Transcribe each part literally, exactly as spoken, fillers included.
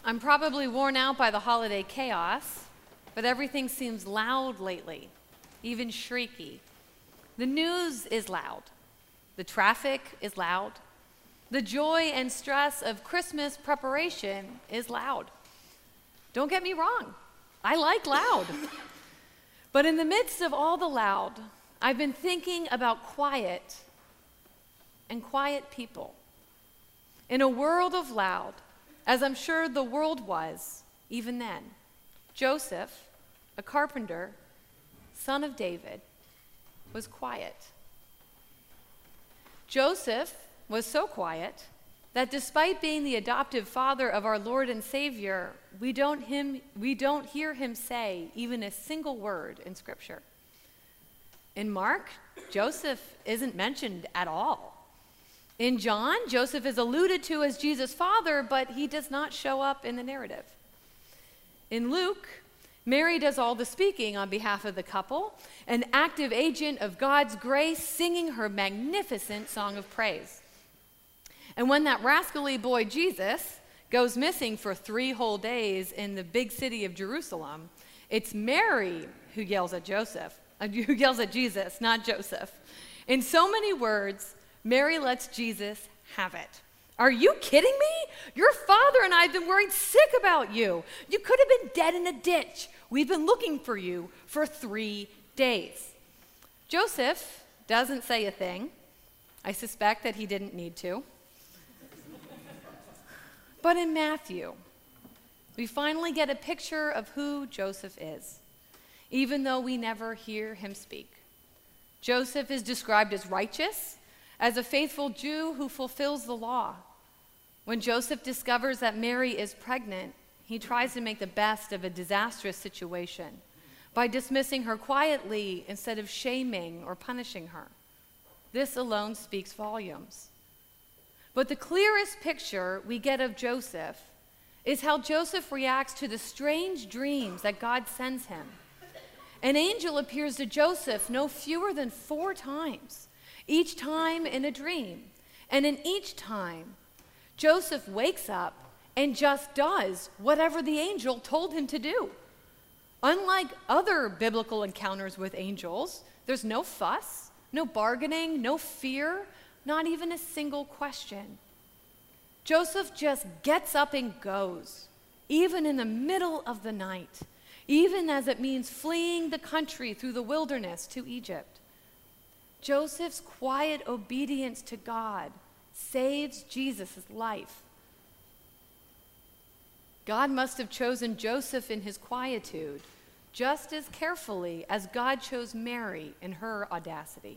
I'm probably worn out by the holiday chaos, but everything seems loud lately, even shrieky. The news is loud. The traffic is loud. The joy and stress of Christmas preparation is loud. Don't get me wrong, I like loud. But in the midst of all the loud, I've been thinking about quiet and quiet people. In a world of loud, as I'm sure the world was even then, Joseph, a carpenter, son of David, was quiet. Joseph was so quiet that despite being the adoptive father of our Lord and Savior, we don't, him, we don't hear him say even a single word in Scripture. In Mark, Joseph isn't mentioned at all. In John, Joseph is alluded to as Jesus' father, but he does not show up in the narrative. In Luke, Mary does all the speaking on behalf of the couple, an active agent of God's grace, singing her magnificent song of praise. And when that rascally boy Jesus goes missing for three whole days in the big city of Jerusalem, it's Mary who yells at Joseph, uh, who yells at Jesus, not Joseph. In so many words, Mary lets Jesus have it. Are you kidding me? Your father and I have been worried sick about you. You could have been dead in a ditch. We've been looking for you for three days. Joseph doesn't say a thing. I suspect that he didn't need to. But in Matthew, we finally get a picture of who Joseph is, even though we never hear him speak. Joseph is described as righteous, as a faithful Jew who fulfills the law. When Joseph discovers that Mary is pregnant, he tries to make the best of a disastrous situation by dismissing her quietly instead of shaming or punishing her. This alone speaks volumes. But the clearest picture we get of Joseph is how Joseph reacts to the strange dreams that God sends him. An angel appears to Joseph no fewer than four times, each time in a dream. And in each time, Joseph wakes up and just does whatever the angel told him to do. Unlike other biblical encounters with angels, there's no fuss, no bargaining, no fear, not even a single question. Joseph just gets up and goes, even in the middle of the night, even as it means fleeing the country through the wilderness to Egypt. Joseph's quiet obedience to God saves Jesus' life. God must have chosen Joseph in his quietude just as carefully as God chose Mary in her audacity.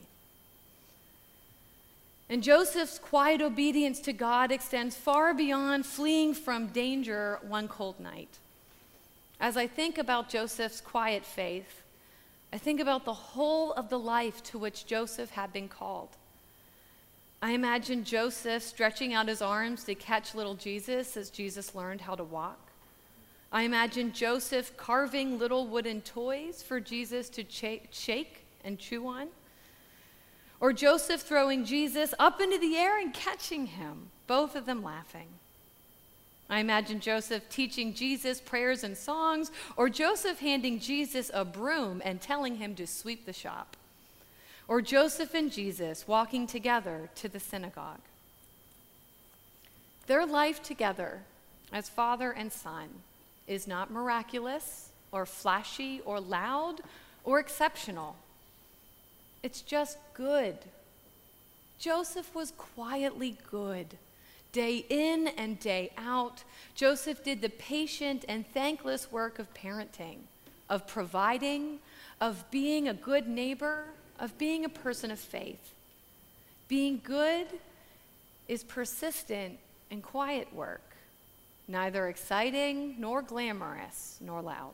And Joseph's quiet obedience to God extends far beyond fleeing from danger one cold night. As I think about Joseph's quiet faith, I think about the whole of the life to which Joseph had been called. I imagine Joseph stretching out his arms to catch little Jesus as Jesus learned how to walk. I imagine Joseph carving little wooden toys for Jesus to ch- shake and chew on. Or Joseph throwing Jesus up into the air and catching him, both of them laughing. I imagine Joseph teaching Jesus prayers and songs, or Joseph handing Jesus a broom and telling him to sweep the shop. Or Joseph and Jesus walking together to the synagogue. Their life together as father and son is not miraculous or flashy or loud or exceptional. It's just good. Joseph was quietly good. Day in and day out, Joseph did the patient and thankless work of parenting, of providing, of being a good neighbor, of being a person of faith. Being good is persistent and quiet work, neither exciting nor glamorous nor loud.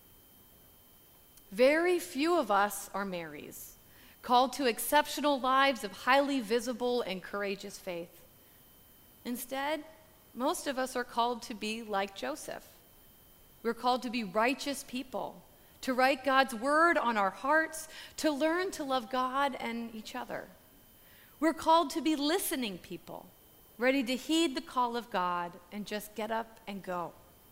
Very few of us are Marys, called to exceptional lives of highly visible and courageous faith. Instead, most of us are called to be like Joseph. We're called to be righteous people, to write God's word on our hearts, to learn to love God and each other. We're called to be listening people, ready to heed the call of God and just get up and go.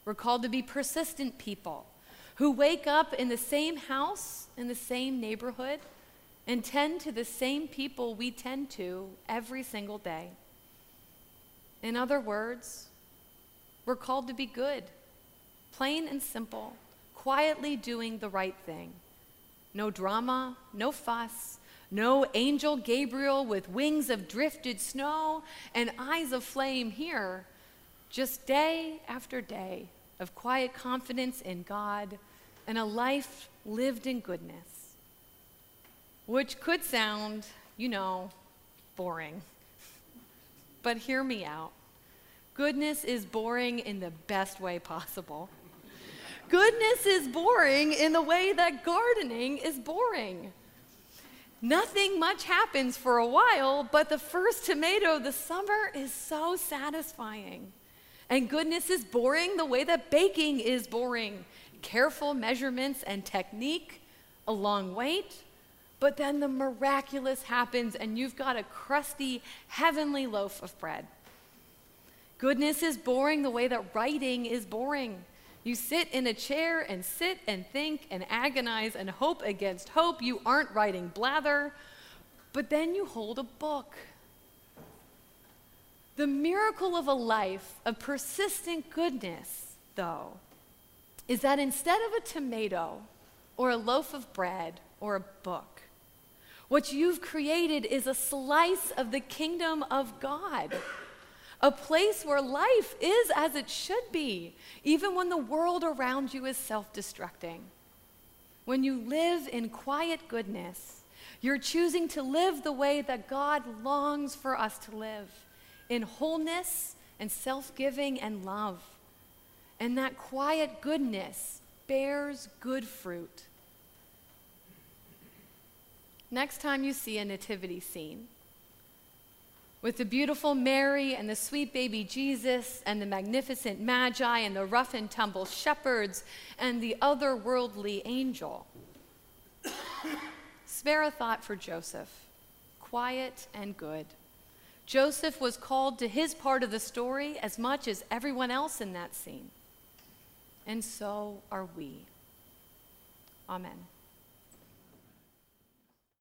We're called to be persistent people who wake up in the same house, in the same neighborhood, and tend to the same people we tend to every single day. In other words, we're called to be good, plain and simple, quietly doing the right thing. No drama, no fuss, no angel Gabriel with wings of drifted snow and eyes of flame here. Just day after day of quiet confidence in God and a life lived in goodness, which could sound, you know, boring. But hear me out. Goodness is boring in the best way possible. Goodness is boring in the way that gardening is boring. Nothing much happens for a while, but the first tomato of the summer is so satisfying. And goodness is boring the way that baking is boring. Careful measurements and technique, a long wait, but then the miraculous happens and you've got a crusty, heavenly loaf of bread. Goodness is boring the way that writing is boring. You sit in a chair and sit and think and agonize and hope against hope. You aren't writing blather, but then you hold a book. The miracle of a life of persistent goodness, though, is that instead of a tomato or a loaf of bread or a book, what you've created is a slice of the kingdom of God. A place where life is as it should be, even when the world around you is self-destructing. When you live in quiet goodness, you're choosing to live the way that God longs for us to live, in wholeness and self-giving and love. And that quiet goodness bears good fruit. Next time you see a nativity scene, with the beautiful Mary and the sweet baby Jesus and the magnificent Magi and the rough and tumble shepherds and the otherworldly angel, spare a thought for Joseph, quiet and good. Joseph was called to his part of the story as much as everyone else in that scene. And so are we. Amen.